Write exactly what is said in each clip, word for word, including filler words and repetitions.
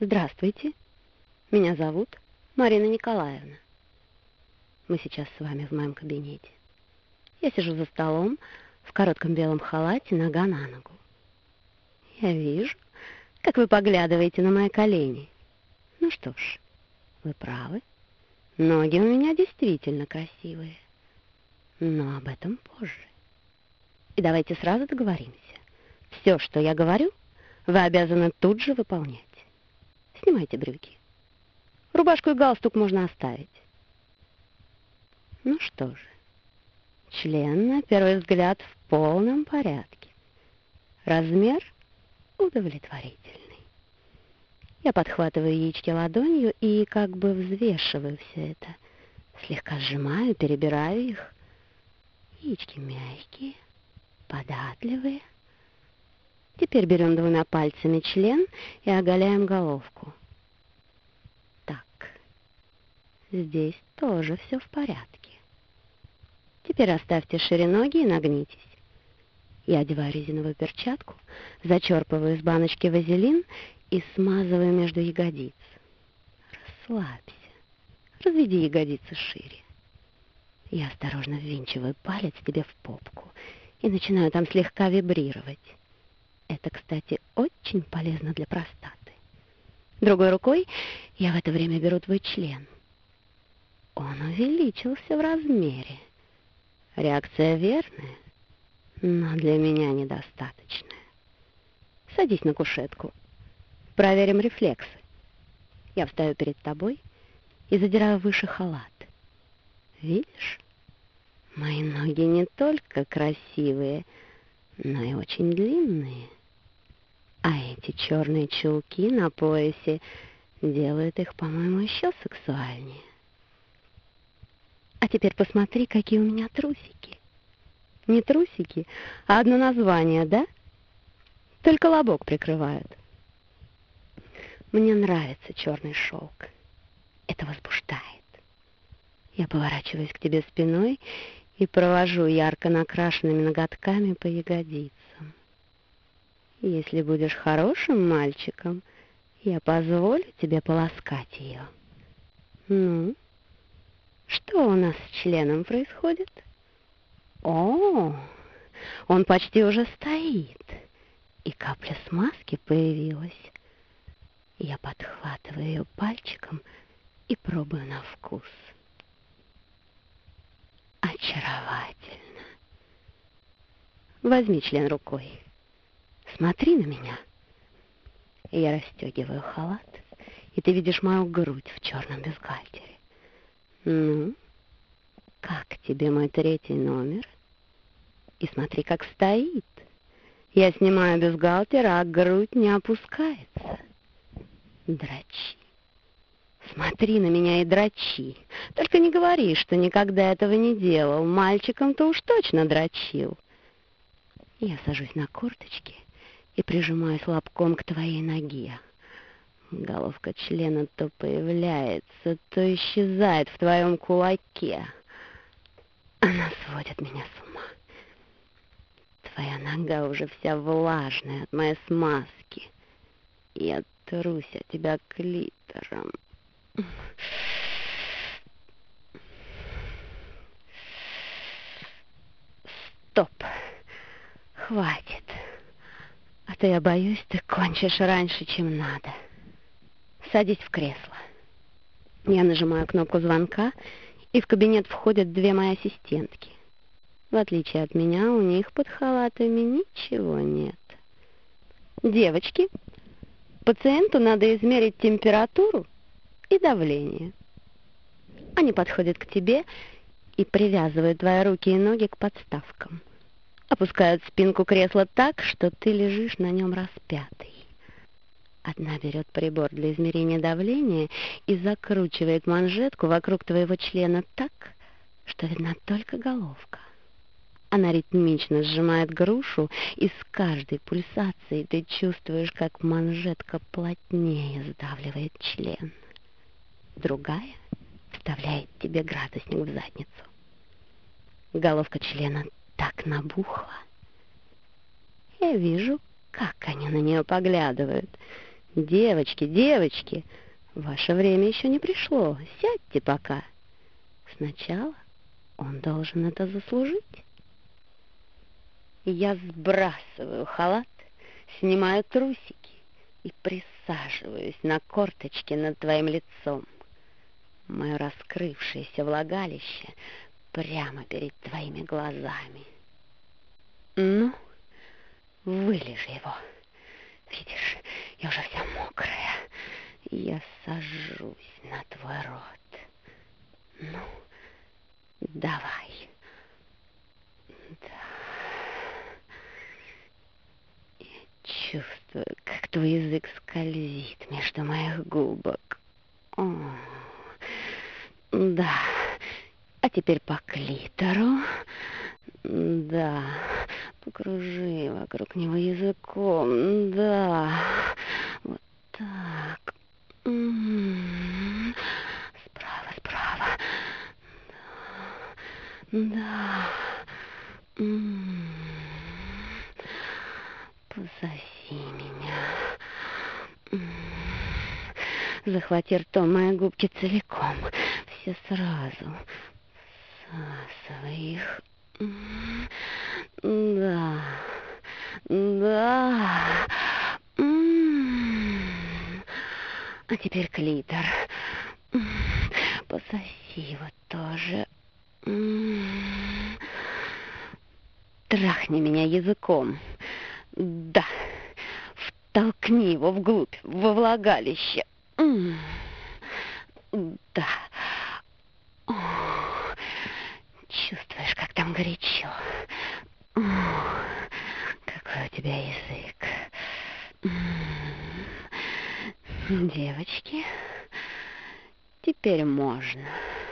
Здравствуйте, меня зовут Марина Николаевна. Мы сейчас с вами в моем кабинете. Я сижу за столом в коротком белом халате, нога на ногу. Я вижу, как вы поглядываете на мои колени. Ну что ж, вы правы. Ноги у меня действительно красивые. Но об этом позже. И давайте сразу договоримся. Все, что я говорю, вы обязаны тут же выполнять. Снимайте брюки. Рубашку и галстук можно оставить. Ну что же, член, на первый взгляд, в полном порядке. Размер удовлетворительный. Я подхватываю яички ладонью и как бы взвешиваю все это. Слегка сжимаю, перебираю их. Яички мягкие, податливые. Теперь берем двумя пальцами член и оголяем головку. Так, здесь тоже все в порядке. Теперь оставьте шире ноги и нагнитесь. Я одеваю резиновую перчатку, зачерпываю из баночки вазелин и смазываю между ягодиц. Расслабься, разведи ягодицы шире. Я осторожно ввинчиваю палец тебе в попку и начинаю там слегка вибрировать. Это, кстати, очень полезно для простаты. Другой рукой я в это время беру твой член. Он увеличился в размере. Реакция верная, но для меня недостаточная. Садись на кушетку. Проверим рефлексы. Я встаю перед тобой и задираю выше халат. Видишь? Мои ноги не только красивые, но и очень длинные. А эти черные чулки на поясе делают их, по-моему, еще сексуальнее. А теперь посмотри, какие у меня трусики. Не трусики, а одно название, да? Только лобок прикрывают. Мне нравится черный шелк. Это возбуждает. Я поворачиваюсь к тебе спиной и провожу ярко накрашенными ноготками по ягодицам. Если будешь хорошим мальчиком, я позволю тебе поласкать ее. Ну, что у нас с членом происходит? О, он почти уже стоит, и капля смазки появилась. Я подхватываю ее пальчиком и пробую на вкус. Очаровательно. Возьми член рукой. Смотри на меня. Я расстегиваю халат, и ты видишь мою грудь в черном бюстгальтере. Ну, как тебе мой третий номер? И смотри, как стоит. Я снимаю бюстгальтер, а грудь не опускается. Дрочи. Смотри на меня и дрочи. Только не говори, что никогда этого не делал. Мальчиком-то уж точно дрочил. Я сажусь на корточки и прижимаюсь лобком к твоей ноге. Головка члена то появляется, то исчезает в твоем кулаке. Она сводит меня с ума. Твоя нога уже вся влажная от моей смазки. Я трусь от тебя клитором. Стоп. Хватит. А то я боюсь, ты кончишь раньше, чем надо. Садись в кресло. Я нажимаю кнопку звонка, и в кабинет входят две мои ассистентки. В отличие от меня, у них под халатами ничего нет. Девочки, пациенту надо измерить температуру и давление. Они подходят к тебе и привязывают твои руки и ноги к подставкам. Опускают спинку кресла так, что ты лежишь на нем распятый. Одна берет прибор для измерения давления и закручивает манжетку вокруг твоего члена так, что видна только головка. Она ритмично сжимает грушу, и с каждой пульсацией ты чувствуешь, как манжетка плотнее сдавливает член. Другая вставляет тебе градусник в задницу. Головка члена так набухла. Я вижу, как они на нее поглядывают. Девочки, девочки, ваше время еще не пришло. Сядьте пока. Сначала он должен это заслужить. Я сбрасываю халат, снимаю трусики и присаживаюсь на корточке над твоим лицом. Мое раскрывшееся влагалище прямо перед твоими глазами. Ну, вылежи его. Видишь, я уже вся мокрая. Я сажусь на твой рот. Ну, давай. Да. Я чувствую, как твой язык скользит между моих губок. О, да. А теперь по клитору. Да. Покружи вокруг него языком. Да. Вот так. М-м-м. Справа, справа. Да. Да. М-м-м. Пососи меня. М-м-м. Захвати ртом мои губки целиком. Все сразу. Всасывай их. М-м-м. Да. Да. М-м-м. А теперь клитор. М-м. Пососи его тоже. М-м-м. Трахни меня языком. Да. Втолкни его вглубь, во влагалище. М-м. Да. О, чувствуешь, как там горячо? О, какой у тебя язык. М-м. Девочки, теперь можно.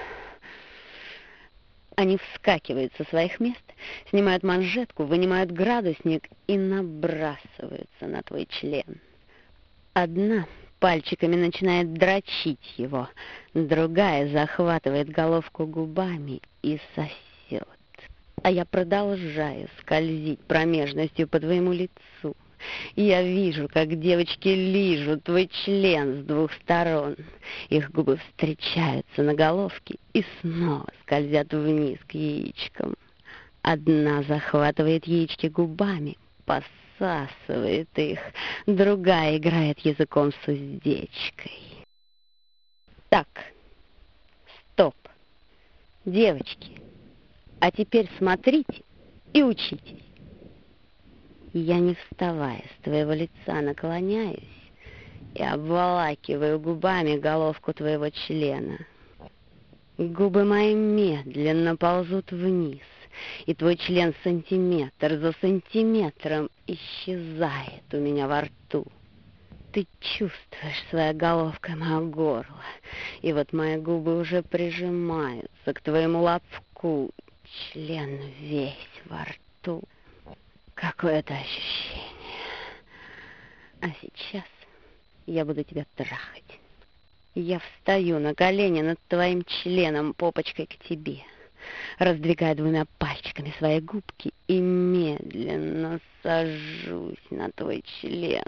Они вскакивают со своих мест, снимают манжетку, вынимают градусник и набрасываются на твой член. Одна пальчиками начинает дрочить его, другая захватывает головку губами и сосет. А я продолжаю скользить промежностью по твоему лицу. Я вижу, как девочки лижут твой член с двух сторон. Их губы встречаются на головке и снова скользят вниз к яичкам. Одна захватывает яички губами, посасывает их, другая играет языком с уздечкой. Так, стоп, девочки, а теперь смотрите и учитесь. Я, не вставая с твоего лица, наклоняюсь и обволакиваю губами головку твоего члена. Губы мои медленно ползут вниз, и твой член сантиметр за сантиметром исчезает у меня во рту. Ты чувствуешь своей головкой мое горло, и вот мои губы уже прижимаются к твоему лобку, член весь во рту. Какое это ощущение. А сейчас я буду тебя трахать. Я встаю на колени над твоим членом, попочкой к тебе, раздвигая двумя пальчиками свои губки и медленно сажусь на твой член.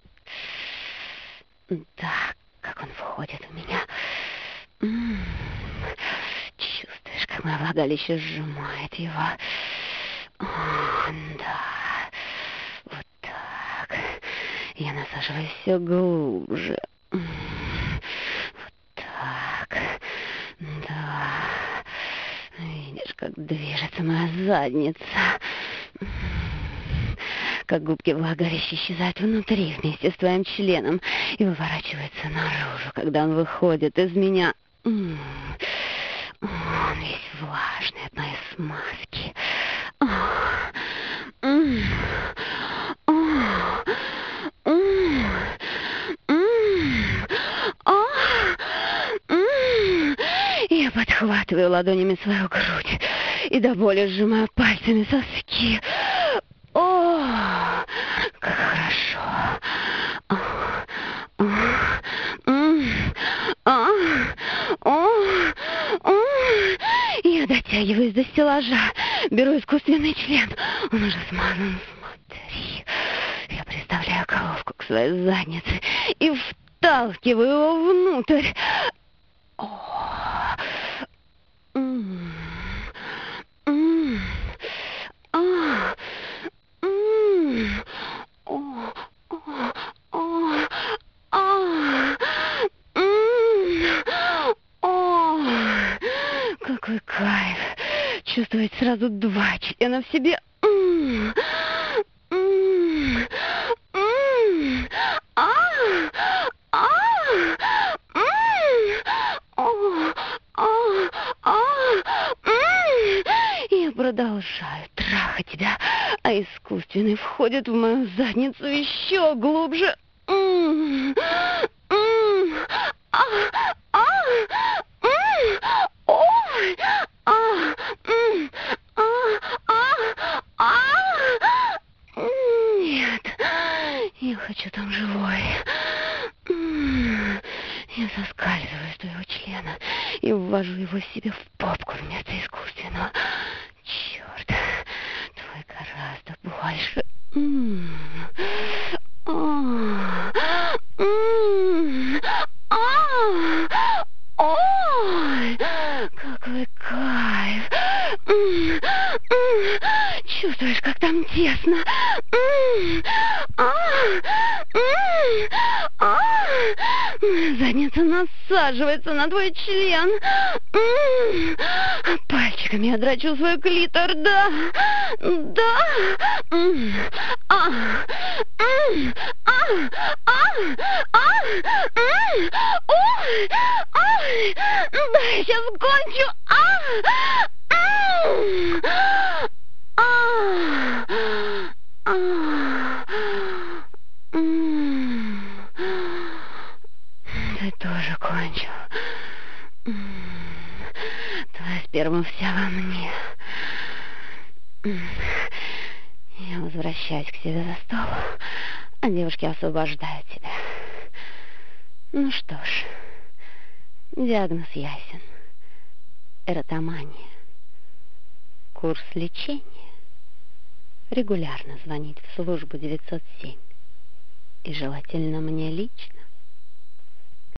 Да, как он входит в меня. М-м-м. Чувствуешь, как мое влагалище сжимает его. О, да. Вот так. Я насаживаюсь все глубже. Вот так. Да. Видишь, как движется моя задница. Как губки влагалища исчезают внутри вместе с твоим членом и выворачиваются наружу, когда он выходит из меня. Он весь влажный от моей смазки. Я подхватываю ладонями свою грудь и до боли сжимаю пальцами соски. О, как хорошо. О, о, о, о, о. Я дотягиваюсь до стеллажа, беру искусственный член. Он уже смазан, смотри. Я приставляю головку к своей задницы и вталкиваю его внутрь. О, м, м, а, м, о, о, о, а, м, о, какой кайф! Чувствовать сразу два члена в себе. М, м, м, а, а, м, о, а, а, м. Я продолжаю трахать тебя, а искусственный входит в мою задницу еще глубже. М, м, а, а, м, ой, а, м, а, а, а. Нет, я хочу там живой. М, Я соскальзываю с твоего члена и ввожу его себе в попку вместо искусственного. Черт, твой гораздо больше. М, а, м, а, ой, какой кайф. М, м, Чувствуешь, как там тесно? М, а, м, а. Моя задница насаживается на твой член. М, Пальчиками я драчу свой клитор, да, да. М, а, м, а, а, а, м, ой, ой, да, я сейчас кончу. А, м, а, а, м. Ты тоже кончил. М, Твоя сперма вся во мне. М, Я возвращаюсь к себе за стол, а девушки освобождают тебя. Ну что ж, диагноз ясен. Эротомания. Курс лечения. Регулярно звонить в службу девятьсот семь. И желательно мне лично.